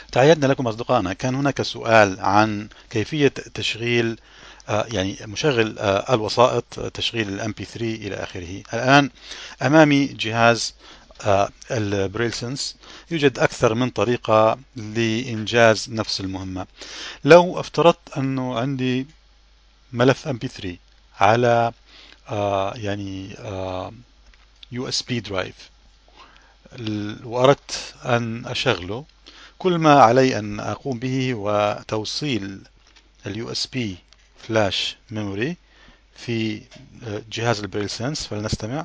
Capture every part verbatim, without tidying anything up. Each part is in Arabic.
تعيدنا لكم أصدقائنا، كان هناك سؤال عن كيفية تشغيل آه، يعني مشغل آه، الوسائط، آه، تشغيل الام بي ثري إلى آخره. الآن أمامي جهاز آه، البريلسنس. يوجد أكثر من طريقة لإنجاز نفس المهمة. لو افترضت أنه عندي ملف ام بي ثري على آه، يعني يو اس بي درايف، وأردت أن أشغله، كل ما علي أن أقوم به هو توصيل اليو اس بي فلاش ميموري في جهاز البريل سنس. فلنستمع.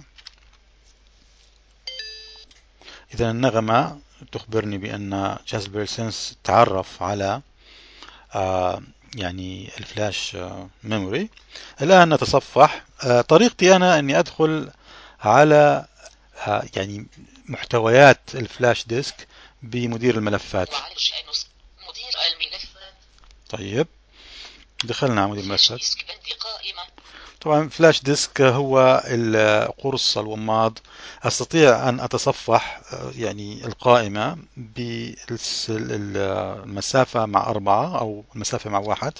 إذا النغمة تخبرني بأن جهاز البريل سنس تعرف على آه، يعني الفلاش آه، ميموري. الآن نتصفح. آه، طريقتي أنا أني أدخل على آه، يعني محتويات الفلاش ديسك بمدير الملفات. طيب، دخلنا على مدير الملفات. طبعا فلاش ديسك هو القرص الوماض. أستطيع أن أتصفح يعني القائمة بالمسافة مع أربعة أو المسافة مع واحد.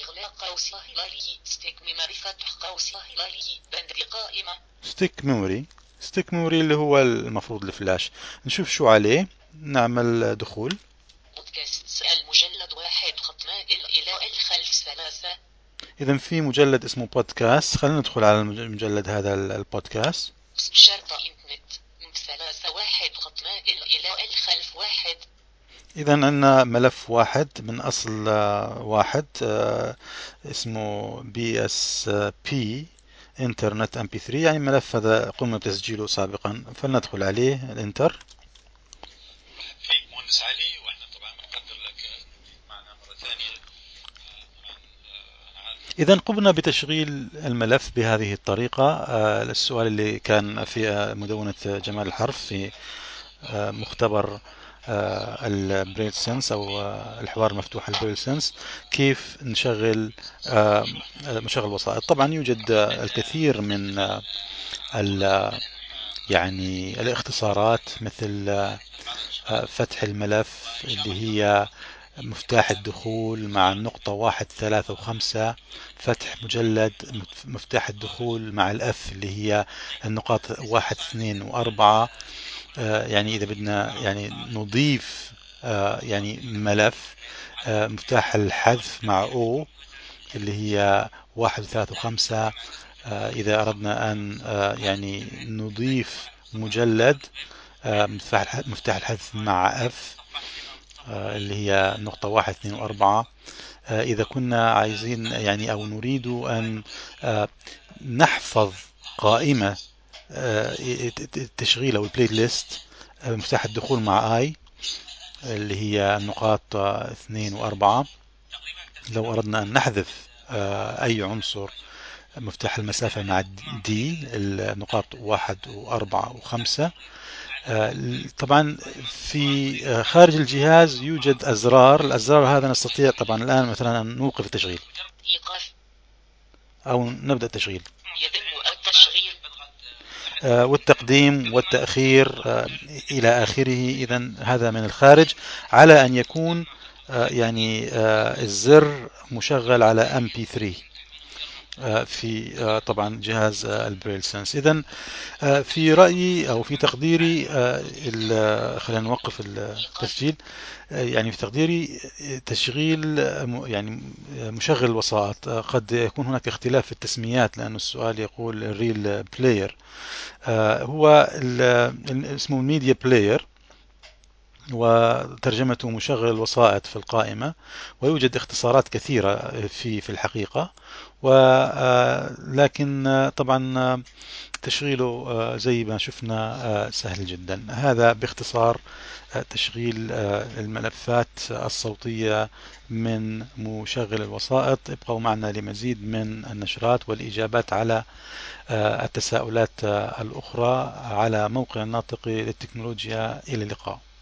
ستيك ميموري. ستيك ميموري اللي هو المفروض الفلاش. نشوف شو عليه. نعمل دخول. المجلد واحد خط مائل إلى الخلف ثلاثة. إذا في مجلد اسمه بودكاست. خلينا ندخل على المجلد هذا البودكاست. شرط إنترنت ثلاثة واحد خط مائل إلى الخلف واحد. إذا عندنا ملف واحد من أصل واحد اسمه بي اس بي انترنت ام بي ثري، يعني ملف هذا قمنا بتسجيله سابقا. فلندخل عليه الانتر. فيك مهندس علي، واحنا طبعا بنقدر لك معنا مرة ثانية. إذا قمنا بتشغيل الملف بهذه الطريقة. السؤال اللي كان في مدونة جمال الحرف في مختبر البريل سنس أو الحوار المفتوح البريل سنس، كيف نشغل مشغل وسائط. طبعا يوجد الكثير من يعني الاختصارات، مثل فتح الملف اللي هي مفتاح الدخول مع النقطة واحد ثلاثة وخمسة، فتح مجلد مفتاح الدخول مع الأف اللي هي النقاط واحد اثنين وأربعة. آه يعني إذا بدنا يعني نضيف آه يعني ملف، آه مفتاح الحذف مع أو اللي هي واحد ثلاثة وخمسة. آه إذا أردنا أن آه يعني نضيف مجلد، آه مفتاح الحذف مع أف اللي هي نقطة واحد اثنين وأربعة. إذا كنا عايزين يعني أو نريد أن نحفظ قائمة التشغيل أو البلاي ليست، مفتاح الدخول مع آي اللي هي النقاط اثنين وأربعة. لو أردنا أن نحذف أي عنصر، مفتاح المسافة مع دي النقاط واحد وأربعة وخمسة. طبعا في خارج الجهاز يوجد أزرار. الأزرار هذا نستطيع طبعا الآن مثلا أن نوقف التشغيل أو نبدأ التشغيل، والتقديم والتأخير إلى آخره. إذا هذا من الخارج، على أن يكون يعني الزر مشغل على إم بي ثري في طبعا جهاز البريل سنس. إذا في رأيي أو في تقديري، خلينا نوقف التسجيل. يعني في تقديري تشغيل يعني مشغل الوسائط قد يكون هناك اختلاف في التسميات، لأن السؤال يقول الريل بلاير. هو اسمه ميديا بلاير، وترجمته مشغل الوسائط في القائمة. ويوجد اختصارات كثيرة في في الحقيقة، ولكن طبعا تشغيله زي ما شفنا سهل جدا. هذا باختصار تشغيل الملفات الصوتية من مشغل الوسائط. ابقوا معنا لمزيد من النشرات والإجابات على التساؤلات الأخرى على موقع الناطق للتكنولوجيا. إلى اللقاء.